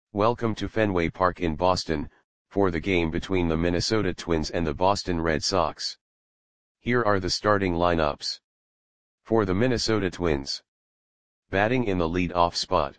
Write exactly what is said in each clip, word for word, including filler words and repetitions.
Welcome to Fenway Park in Boston, for the game between the Minnesota Twins and the Boston Red Sox. Here are the starting lineups. For the Minnesota Twins. Batting in the lead-off spot.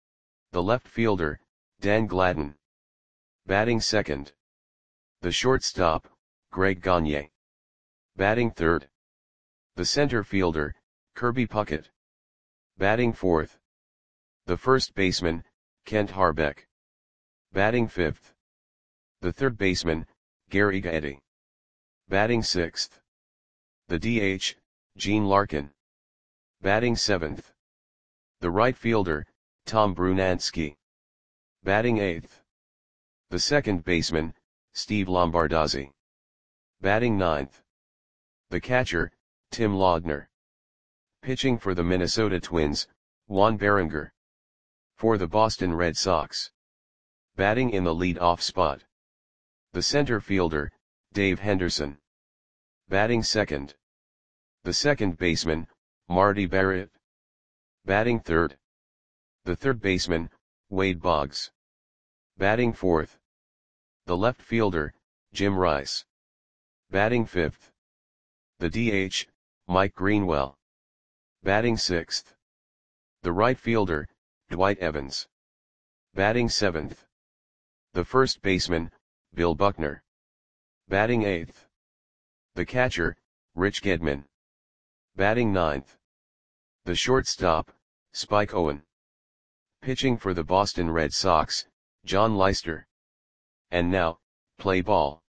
The left fielder, Dan Gladden. Batting second. The shortstop, Greg Gagne. Batting third. The center fielder, Kirby Puckett. Batting fourth. The first baseman, Kent Hrbek. Batting fifth. The third baseman, Gary Gaetti. Batting sixth. The D H, Gene Larkin. Batting seventh. The right fielder, Tom Brunansky. Batting eighth. The second baseman, Steve Lombardozzi. Batting ninth. The catcher, Tim Laudner. Pitching for the Minnesota Twins, Juan Berenger. For the Boston Red Sox. Batting in the lead-off spot. The center fielder, Dave Henderson. Batting second. The second baseman, Marty Barrett. Batting third. The third baseman, Wade Boggs. Batting fourth. The left fielder, Jim Rice. Batting fifth. The D H, Mike Greenwell. Batting sixth. The right fielder, Dwight Evans. Batting seventh. The first baseman, Bill Buckner. Batting eighth. The catcher, Rich Gedman. Batting ninth. The shortstop, Spike Owen. Pitching for the Boston Red Sox, John Leister. And now, play ball.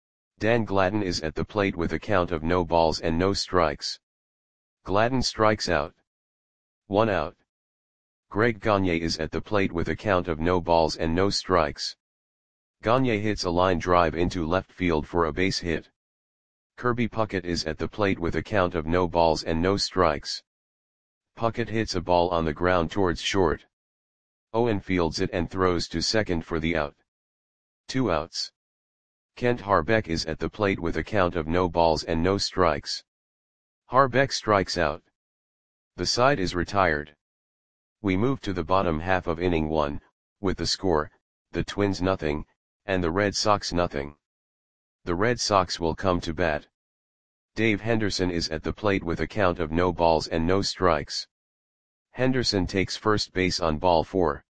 Dan Gladden is at the plate with a count of no balls and no strikes. Gladden strikes out. One out. Greg Gagne is at the plate with a count of no balls and no strikes. Gagne hits a line drive into left field for a base hit. Kirby Puckett is at the plate with a count of no balls and no strikes. Puckett hits a ball on the ground towards short. Owen fields it and throws to second for the out. Two outs. Kent Hrbek is at the plate with a count of no balls and no strikes. Hrbek strikes out. The side is retired. We move to the bottom half of inning one, with the score, the Twins nothing, and the Red Sox nothing. The Red Sox will come to bat. Dave Henderson is at the plate with a count of no balls and no strikes. Henderson takes first base on ball four.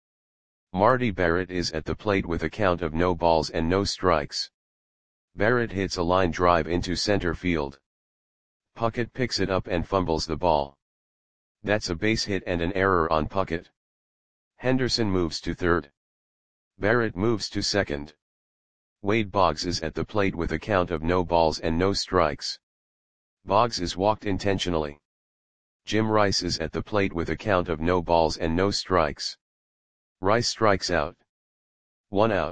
Marty Barrett is at the plate with a count of no balls and no strikes. Barrett hits a line drive into center field. Puckett picks it up and fumbles the ball. That's a base hit and an error on Puckett. Henderson moves to third. Barrett moves to second. Wade Boggs is at the plate with a count of no balls and no strikes. Boggs is walked intentionally. Jim Rice is at the plate with a count of no balls and no strikes. Rice strikes out. One out.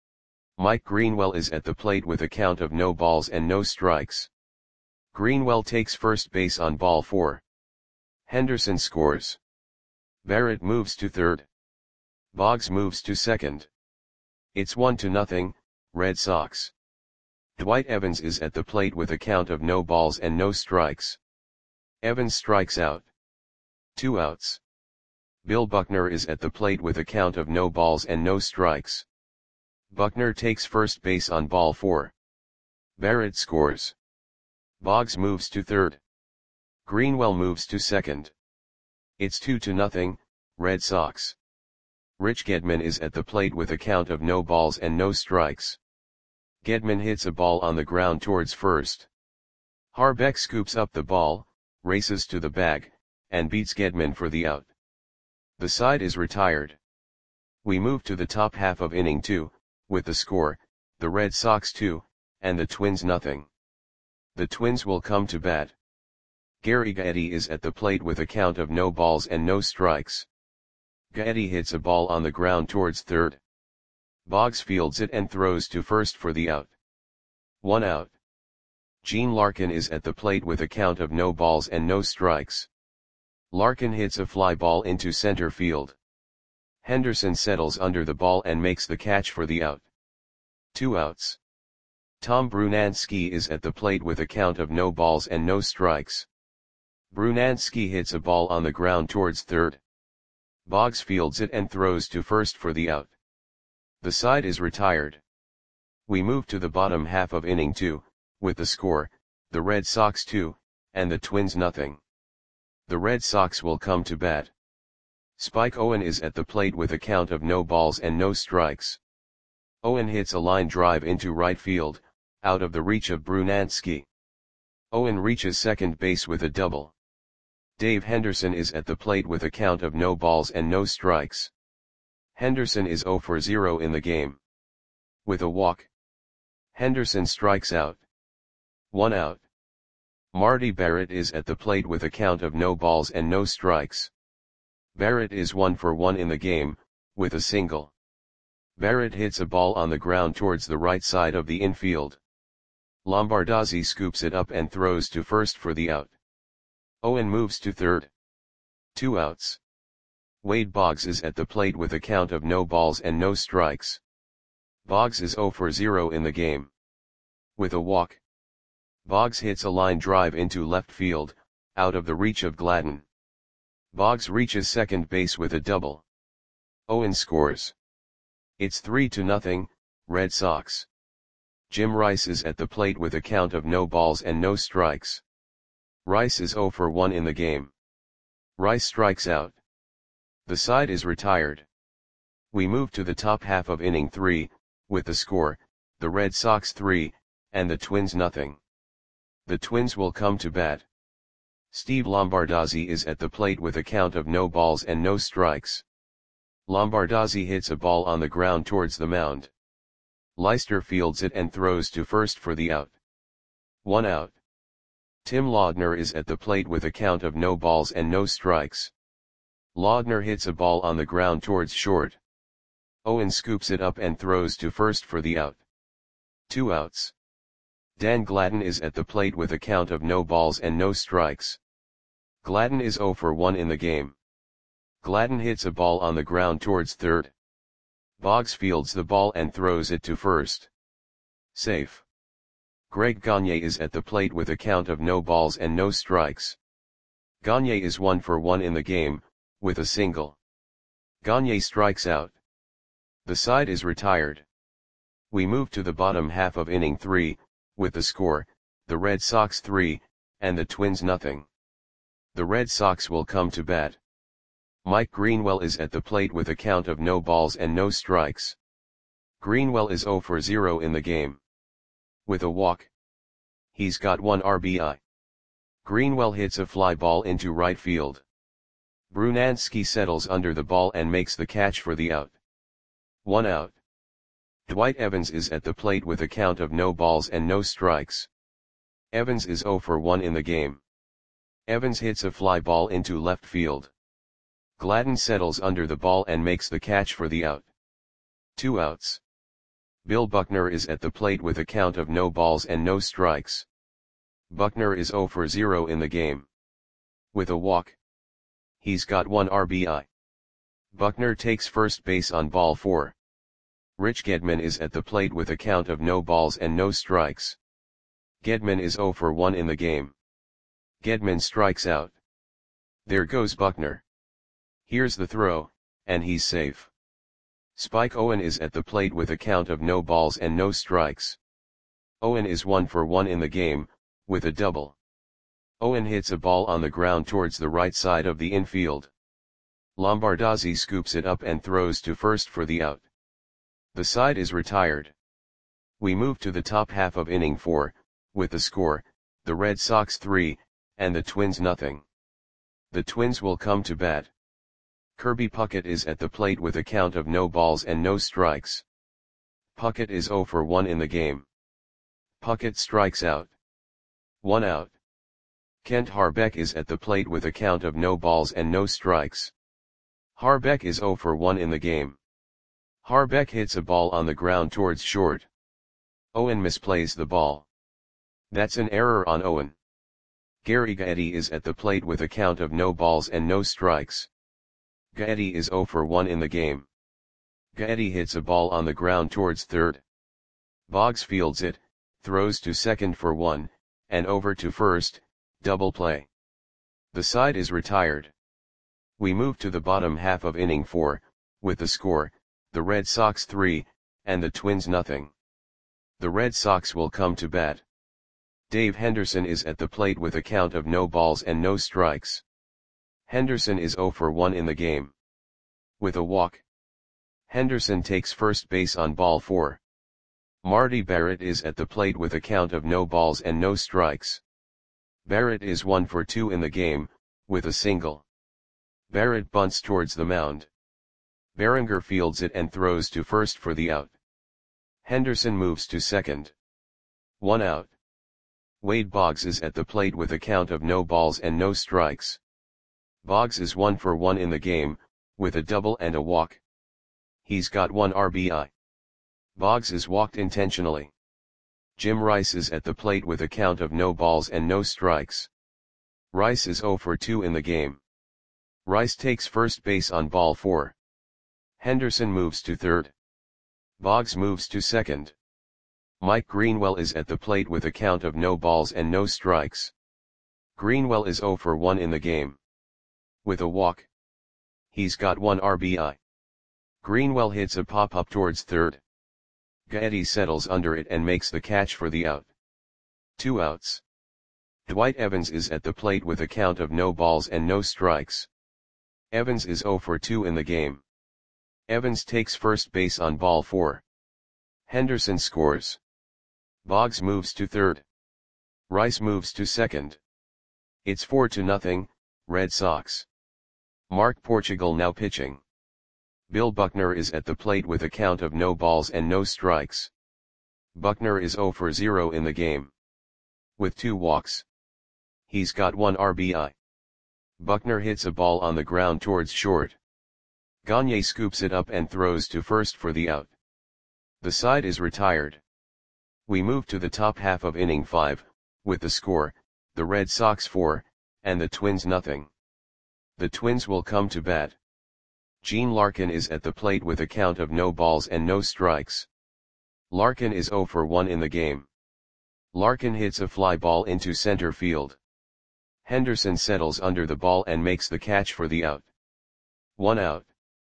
Mike Greenwell is at the plate with a count of no balls and no strikes. Greenwell takes first base on ball four. Henderson scores. Barrett moves to third. Boggs moves to second. It's one to nothing, Red Sox. Dwight Evans is at the plate with a count of no balls and no strikes. Evans strikes out. Two outs. Bill Buckner is at the plate with a count of no balls and no strikes. Buckner takes first base on ball four. Barrett scores. Boggs moves to third. Greenwell moves to second. It's two to nothing, Red Sox. Rich Gedman is at the plate with a count of no balls and no strikes. Gedman hits a ball on the ground towards first. Hrbek scoops up the ball, races to the bag, and beats Gedman for the out. The side is retired. We move to the top half of inning two, with the score, the Red Sox two, and the Twins nothing. The Twins will come to bat. Gary Gaetti is at the plate with a count of no balls and no strikes. Gaetti hits a ball on the ground towards third. Boggs fields it and throws to first for the out. One out. Gene Larkin is at the plate with a count of no balls and no strikes. Larkin hits a fly ball into center field. Henderson settles under the ball and makes the catch for the out. Two outs. Tom Brunansky is at the plate with a count of no balls and no strikes. Brunansky hits a ball on the ground towards third. Boggs fields it and throws to first for the out. The side is retired. We move to the bottom half of inning two, with the score, the Red Sox two, and the Twins nothing. The Red Sox will come to bat. Spike Owen is at the plate with a count of no balls and no strikes. Owen hits a line drive into right field, out of the reach of Brunansky. Owen reaches second base with a double. Dave Henderson is at the plate with a count of no balls and no strikes. Henderson is zero for zero in the game. With a walk, Henderson strikes out. One out. Marty Barrett is at the plate with a count of no balls and no strikes. Barrett is one for one in the game, with a single. Barrett hits a ball on the ground towards the right side of the infield. Lombardozzi scoops it up and throws to first for the out. Owen moves to third. Two outs. Wade Boggs is at the plate with a count of no balls and no strikes. Boggs is zero for zero in the game. With a walk, Boggs hits a line drive into left field, out of the reach of Gladden. Boggs reaches second base with a double. Owen scores. It's three to nothing, Red Sox. Jim Rice is at the plate with a count of no balls and no strikes. Rice is zero for one in the game. Rice strikes out. The side is retired. We move to the top half of inning three, with the score, the Red Sox three, and the Twins nothing. The Twins will come to bat. Steve Lombardozzi is at the plate with a count of no balls and no strikes. Lombardozzi hits a ball on the ground towards the mound. Leister fields it and throws to first for the out. One out. Tim Laudner is at the plate with a count of no balls and no strikes. Laudner hits a ball on the ground towards short. Owen scoops it up and throws to first for the out. Two outs. Dan Gladden is at the plate with a count of no balls and no strikes. Gladden is zero for one in the game. Gladden hits a ball on the ground towards third. Boggs fields the ball and throws it to first. Safe. Greg Gagne is at the plate with a count of no balls and no strikes. Gagne is one for one in the game, with a single. Gagne strikes out. The side is retired. We move to the bottom half of inning three, with the score, the Red Sox three, and the Twins nothing. The Red Sox will come to bat. Mike Greenwell is at the plate with a count of no balls and no strikes. Greenwell is zero for zero in the game. With a walk, he's got one R B I. Greenwell hits a fly ball into right field. Brunansky settles under the ball and makes the catch for the out. One out. Dwight Evans is at the plate with a count of no balls and no strikes. Evans is zero for one in the game. Evans hits a fly ball into left field. Gladden settles under the ball and makes the catch for the out. Two outs. Bill Buckner is at the plate with a count of no balls and no strikes. Buckner is zero for zero in the game. With a walk, he's got one R B I. Buckner takes first base on ball four. Rich Gedman is at the plate with a count of no balls and no strikes. Gedman is zero for one in the game. Gedman strikes out. There goes Buckner. Here's the throw, and he's safe. Spike Owen is at the plate with a count of no balls and no strikes. Owen is one for one in the game, with a double. Owen hits a ball on the ground towards the right side of the infield. Lombardozzi scoops it up and throws to first for the out. The side is retired. We move to the top half of inning four, with the score, the Red Sox three, and the Twins nothing. The Twins will come to bat. Kirby Puckett is at the plate with a count of no balls and no strikes. Puckett is zero for one in the game. Puckett strikes out. One out. Kent Harbeck is at the plate with a count of no balls and no strikes. Harbeck is zero for one in the game. Harbeck hits a ball on the ground towards short. Owen misplays the ball. That's an error on Owen. Gary Gaetti is at the plate with a count of no balls and no strikes. Gaetti is zero for one in the game. Gaetti hits a ball on the ground towards third. Boggs fields it, throws to second for one, and over to first, double play. The side is retired. We move to the bottom half of inning four, with the score, the Red Sox three, and the Twins nothing. The Red Sox will come to bat. Dave Henderson is at the plate with a count of no balls and no strikes. Henderson is zero for one in the game. With a walk. Henderson takes first base on ball four. Marty Barrett is at the plate with a count of no balls and no strikes. Barrett is one for two in the game, with a single. Barrett bunts towards the mound. Berenger fields it and throws to first for the out. Henderson moves to second. One out. Wade Boggs is at the plate with a count of no balls and no strikes. Boggs is one for one in the game, with a double and a walk. He's got one R B I. Boggs is walked intentionally. Jim Rice is at the plate with a count of no balls and no strikes. Rice is zero for two in the game. Rice takes first base on ball four. Henderson moves to third. Boggs moves to second. Mike Greenwell is at the plate with a count of no balls and no strikes. Greenwell is zero for one in the game. With a walk. He's got one R B I. Greenwell hits a pop-up towards third. Gaetti settles under it and makes the catch for the out. Two outs. Dwight Evans is at the plate with a count of no balls and no strikes. Evans is zero for two in the game. Evans takes first base on ball four. Henderson scores. Boggs moves to third. Rice moves to second. It's four to nothing, Red Sox. Mark Portugal now pitching. Bill Buckner is at the plate with a count of no balls and no strikes. Buckner is zero for zero in the game. With two walks. He's got one R B I. Buckner hits a ball on the ground towards short. Gagne scoops it up and throws to first for the out. The side is retired. We move to the top half of inning five, with the score, the Red Sox four, and the Twins nothing. The Twins will come to bat. Gene Larkin is at the plate with a count of no balls and no strikes. Larkin is zero for one in the game. Larkin hits a fly ball into center field. Henderson settles under the ball and makes the catch for the out. One out.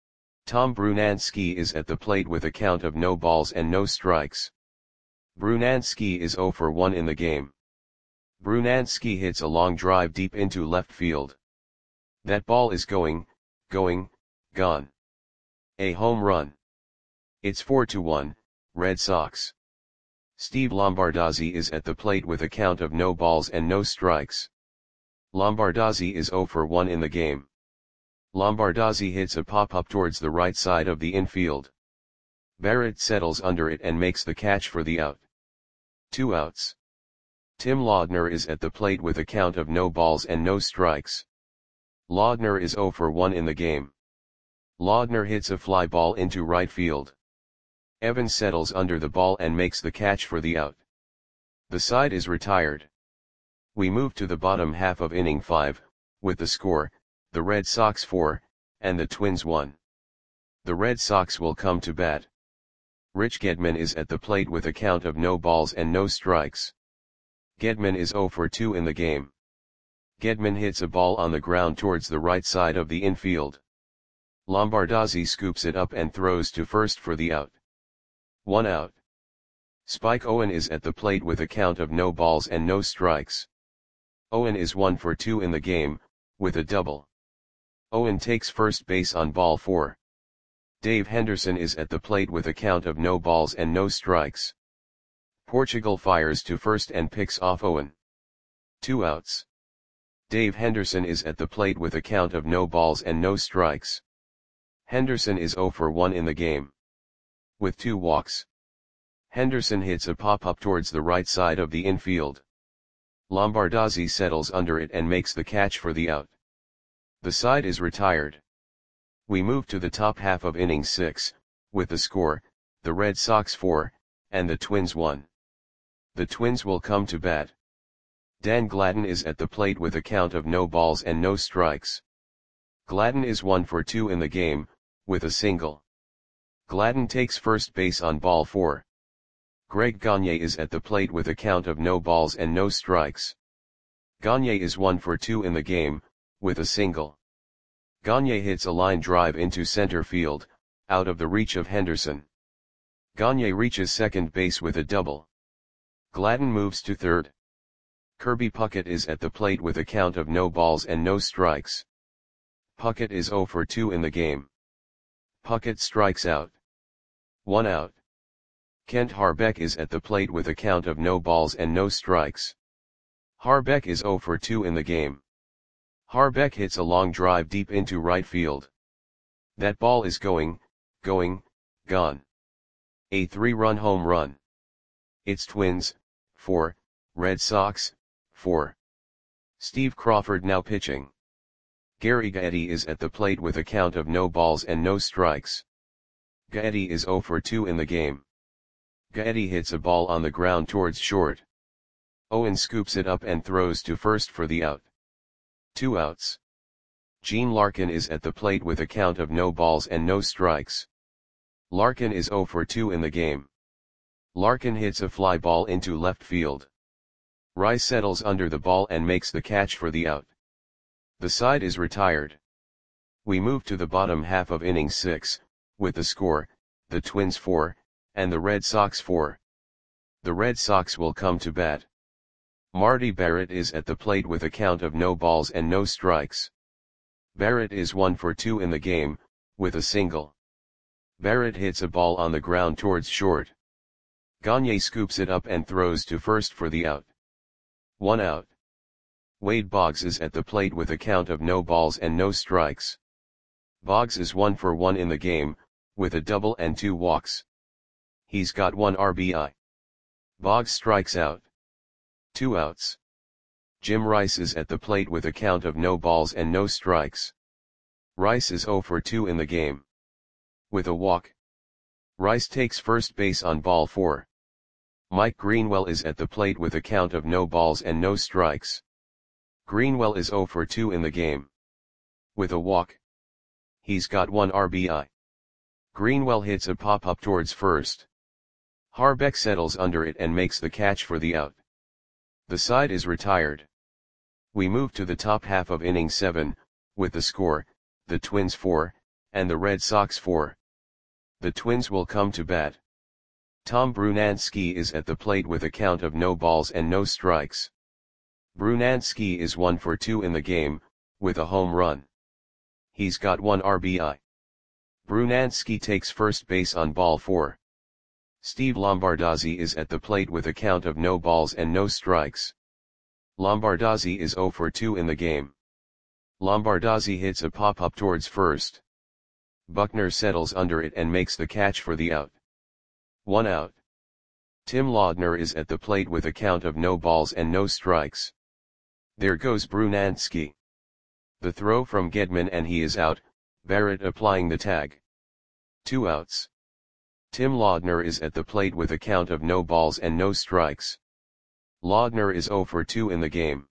Tom Brunansky is at the plate with a count of no balls and no strikes. Brunansky is zero for one in the game. Brunansky hits a long drive deep into left field. That ball is going, going, gone. A home run. It's four to one, Red Sox. Steve Lombardozzi is at the plate with a count of no balls and no strikes. Lombardozzi is zero for one in the game. Lombardozzi hits a pop-up towards the right side of the infield. Barrett settles under it and makes the catch for the out. Two outs. Tim Laudner is at the plate with a count of no balls and no strikes. Laudner is zero for one in the game. Laudner hits a fly ball into right field. Evans settles under the ball and makes the catch for the out. The side is retired. We move to the bottom half of inning five, with the score, the Red Sox four, and the Twins one. The Red Sox will come to bat. Rich Gedman is at the plate with a count of no balls and no strikes. Gedman is zero for two in the game. Gedman hits a ball on the ground towards the right side of the infield. Lombardozzi scoops it up and throws to first for the out. One out. Spike Owen is at the plate with a count of no balls and no strikes. Owen is one for two in the game, with a double. Owen takes first base on ball four. Dave Henderson is at the plate with a count of no balls and no strikes. Portugal fires to first and picks off Owen. Two outs. Dave Henderson is at the plate with a count of no balls and no strikes. Henderson is zero for one in the game. With two walks. Henderson hits a pop-up towards the right side of the infield. Lombardozzi settles under it and makes the catch for the out. The side is retired. We move to the top half of inning six, with the score, the Red Sox four, and the Twins one. The Twins will come to bat. Dan Gladden is at the plate with a count of no balls and no strikes. Gladden is one for two in the game, with a single. Gladden takes first base on ball four. Greg Gagne is at the plate with a count of no balls and no strikes. Gagne is one for two in the game, with a single. Gagne hits a line drive into center field, out of the reach of Henderson. Gagne reaches second base with a double. Gladden moves to third. Kirby Puckett is at the plate with a count of no balls and no strikes. Puckett is zero for two in the game. Puckett strikes out. One out. Kent Harbeck is at the plate with a count of no balls and no strikes. Harbeck is zero for two in the game. Harbeck hits a long drive deep into right field. That ball is going, going, gone. A three-run home run. It's Twins, four, Red Sox, four. Steve Crawford now pitching. Gary Gaetti is at the plate with a count of no balls and no strikes. Gaetti is zero for two in the game. Gaetti hits a ball on the ground towards short. Owen scoops it up and throws to first for the out. Two outs. Gene Larkin is at the plate with a count of no balls and no strikes. Larkin is zero for two in the game. Larkin hits a fly ball into left field. Rice settles under the ball and makes the catch for the out. The side is retired. We move to the bottom half of inning six, with the score, the Twins four, and the Red Sox four. The Red Sox will come to bat. Marty Barrett is at the plate with a count of no balls and no strikes. Barrett is one for two in the game, with a single. Barrett hits a ball on the ground towards short. Gagne scoops it up and throws to first for the out. One out. Wade Boggs is at the plate with a count of no balls and no strikes. Boggs is one for one in the game, with a double and two walks. He's got one R B I. Boggs strikes out. Two outs. Jim Rice is at the plate with a count of no balls and no strikes. Rice is zero for two in the game. With a walk. Rice takes first base on ball four. Mike Greenwell is at the plate with a count of no balls and no strikes. Greenwell is zero for two in the game. With a walk. He's got one R B I. Greenwell hits a pop-up towards first. Harbeck settles under it and makes the catch for the out. The side is retired. We move to the top half of inning seven, with the score, the Twins four, and the Red Sox four. The Twins will come to bat. Tom Brunansky is at the plate with a count of no balls and no strikes. Brunansky is one for two in the game, with a home run. He's got one R B I. Brunansky takes first base on ball four. Steve Lombardozzi is at the plate with a count of no balls and no strikes. Lombardozzi is zero for two in the game. Lombardozzi hits a pop-up towards first. Buckner settles under it and makes the catch for the out. One out. Tim Laudner is at the plate with a count of no balls and no strikes. There goes Brunansky. The throw from Gedman and he is out, Barrett applying the tag. Two outs. Tim Laudner is at the plate with a count of no balls and no strikes. Laudner is zero for two in the game.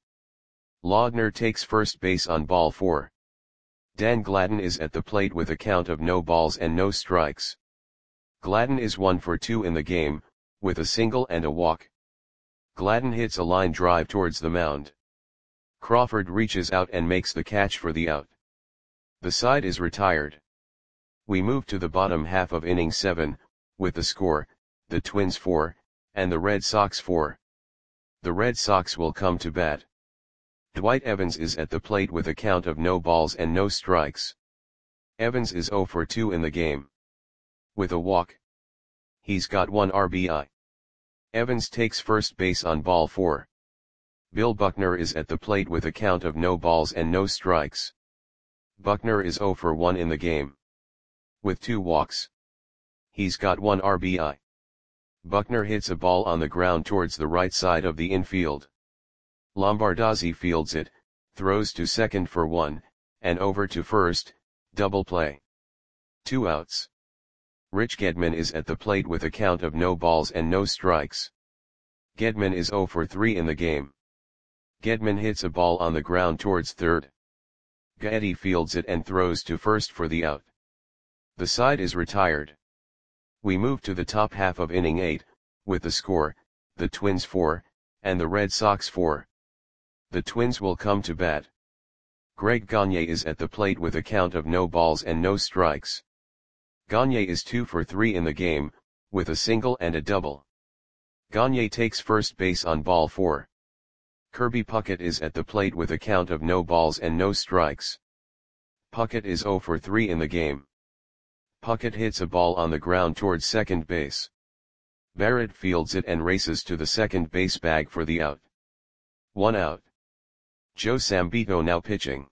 Laudner takes first base on ball four. Dan Gladden is at the plate with a count of no balls and no strikes. Gladden is one for two in the game, with a single and a walk. Gladden hits a line drive towards the mound. Crawford reaches out and makes the catch for the out. The side is retired. We move to the bottom half of inning seven, with the score, the Twins four, and the Red Sox four. The Red Sox will come to bat. Dwight Evans is at the plate with a count of no balls and no strikes. Evans is zero for two in the game. With a walk. He's got one R B I. Evans takes first base on ball four. Bill Buckner is at the plate with a count of no balls and no strikes. Buckner is zero for one in the game. With two walks. He's got one R B I. Buckner hits a ball on the ground towards the right side of the infield. Lombardozzi fields it, throws to second for one, and over to first, double play. Two outs. Rich Gedman is at the plate with a count of no balls and no strikes. Gedman is zero for three in the game. Gedman hits a ball on the ground towards third. Gaetti fields it and throws to first for the out. The side is retired. We move to the top half of inning eight, with the score, the Twins four, and the Red Sox four. The Twins will come to bat. Greg Gagne is at the plate with a count of no balls and no strikes. Gagne is two for three in the game, with a single and a double. Gagne takes first base on ball four. Kirby Puckett is at the plate with a count of no balls and no strikes. Puckett is zero for three in the game. Puckett hits a ball on the ground towards second base. Barrett fields it and races to the second base bag for the out. One out. Joe Sambito now pitching.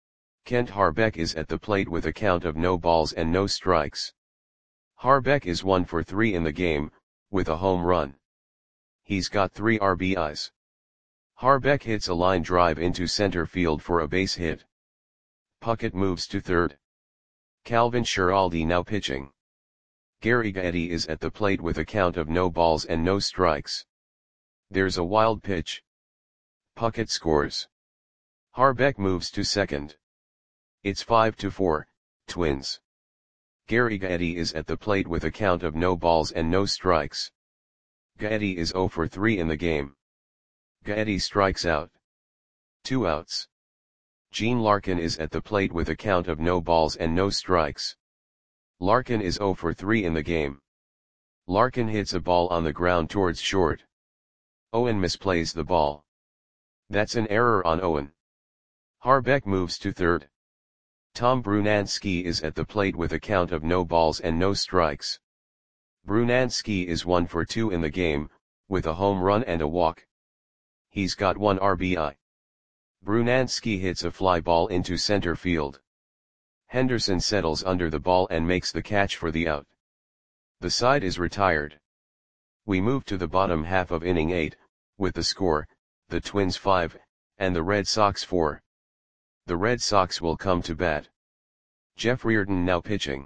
Kent Harbeck is at the plate with a count of no balls and no strikes. Harbeck is one for three in the game, with a home run. He's got three R B Is. Harbeck hits a line drive into center field for a base hit. Puckett moves to third. Calvin Schiraldi now pitching. Gary Gaetti is at the plate with a count of no balls and no strikes. There's a wild pitch. Puckett scores. Harbeck moves to second. It's five to four, Twins. Gary Gaetti is at the plate with a count of no balls and no strikes. Gaetti is zero for three in the game. Gaetti strikes out. Two outs. Gene Larkin is at the plate with a count of no balls and no strikes. Larkin is zero for three in the game. Larkin hits a ball on the ground towards short. Owen misplays the ball. That's an error on Owen. Harbeck moves to third. Tom Brunansky is at the plate with a count of no balls and no strikes. Brunansky is one for two in the game, with a home run and a walk. He's got one R B I. Brunansky hits a fly ball into center field. Henderson settles under the ball and makes the catch for the out. The side is retired. We move to the bottom half of inning eight, with the score, the Twins five, and the Red Sox four. The Red Sox will come to bat. Jeff Reardon now pitching.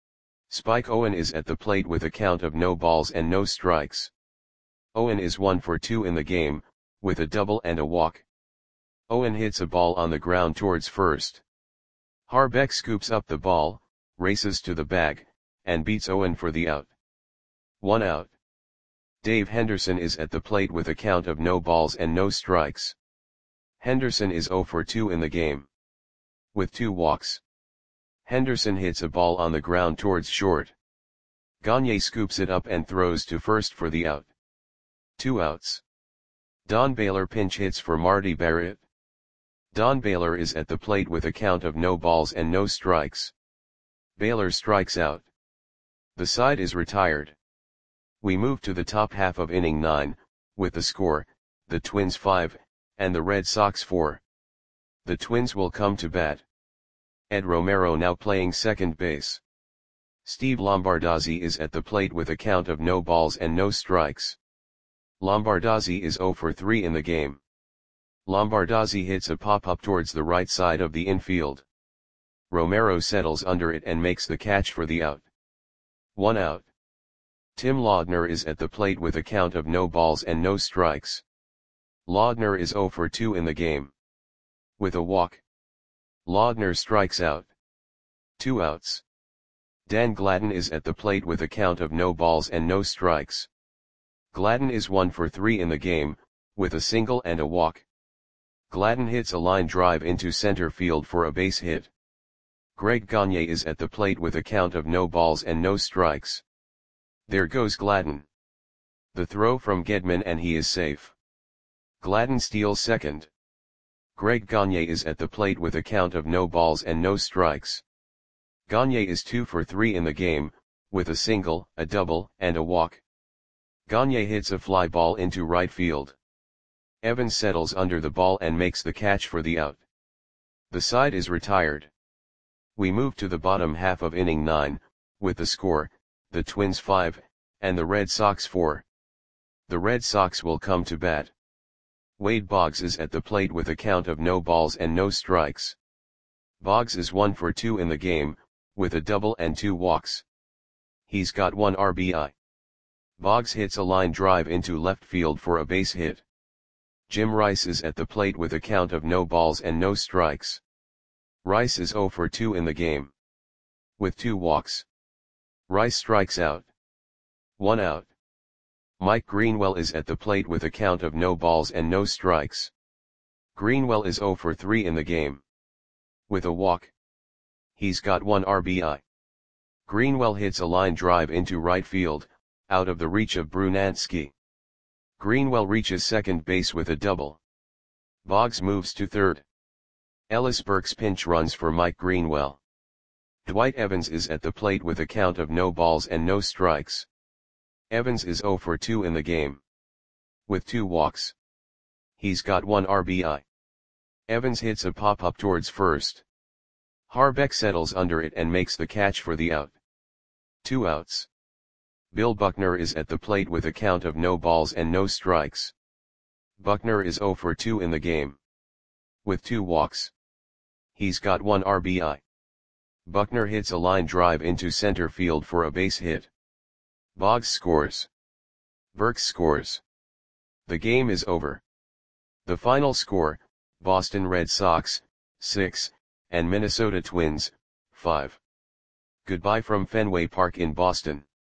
Spike Owen is at the plate with a count of no balls and no strikes. Owen is one for two in the game, with a double and a walk. Owen hits a ball on the ground towards first. Harbeck scoops up the ball, races to the bag, and beats Owen for the out. One out. Dave Henderson is at the plate with a count of no balls and no strikes. Henderson is zero for two in the game. With two walks. Henderson hits a ball on the ground towards short. Gagne scoops it up and throws to first for the out. Two outs. Don Baylor pinch hits for Marty Barrett. Don Baylor is at the plate with a count of no balls and no strikes. Baylor strikes out. The side is retired. We move to the top half of inning nine, with the score, the Twins five, and the Red Sox four. The Twins will come to bat. Ed Romero now playing second base. Steve Lombardozzi is at the plate with a count of no balls and no strikes. Lombardozzi is zero for three in the game. Lombardozzi hits a pop-up towards the right side of the infield. Romero settles under it and makes the catch for the out. One out. Tim Laudner is at the plate with a count of no balls and no strikes. Laudner is zero for two in the game. With a walk. Laudner strikes out. Two outs. Dan Gladden is at the plate with a count of no balls and no strikes. Gladden is one for three in the game, with a single and a walk. Gladden hits a line drive into center field for a base hit. Greg Gagne is at the plate with a count of no balls and no strikes. There goes Gladden. The throw from Gedman and he is safe. Gladden steals second. Greg Gagne is at the plate with a count of no balls and no strikes. Gagne is two for three in the game, with a single, a double, and a walk. Gagne hits a fly ball into right field. Evans settles under the ball and makes the catch for the out. The side is retired. We move to the bottom half of inning nine, with the score, the Twins five, and the Red Sox four. The Red Sox will come to bat. Wade Boggs is at the plate with a count of no balls and no strikes. Boggs is one for two in the game, with a double and two walks. He's got one R B I. Boggs hits a line drive into left field for a base hit. Jim Rice is at the plate with a count of no balls and no strikes. Rice is zero for two in the game. With two walks. Rice strikes out. One out. Mike Greenwell is at the plate with a count of no balls and no strikes. Greenwell is zero for three in the game. With a walk. He's got one R B I. Greenwell hits a line drive into right field, out of the reach of Brunansky. Greenwell reaches second base with a double. Boggs moves to third. Ellis Burks pinch runs for Mike Greenwell. Dwight Evans is at the plate with a count of no balls and no strikes. Evans is oh for two in the game. With two walks. He's got one R B I. Evans hits a pop-up towards first. Harbeck settles under it and makes the catch for the out. Two outs. Bill Buckner is at the plate with a count of no balls and no strikes. Buckner is oh for two in the game. With two walks. He's got one R B I. Buckner hits a line drive into center field for a base hit. Boggs scores. Burks scores. The game is over. The final score, Boston Red Sox, six, and Minnesota Twins, five. Goodbye from Fenway Park in Boston.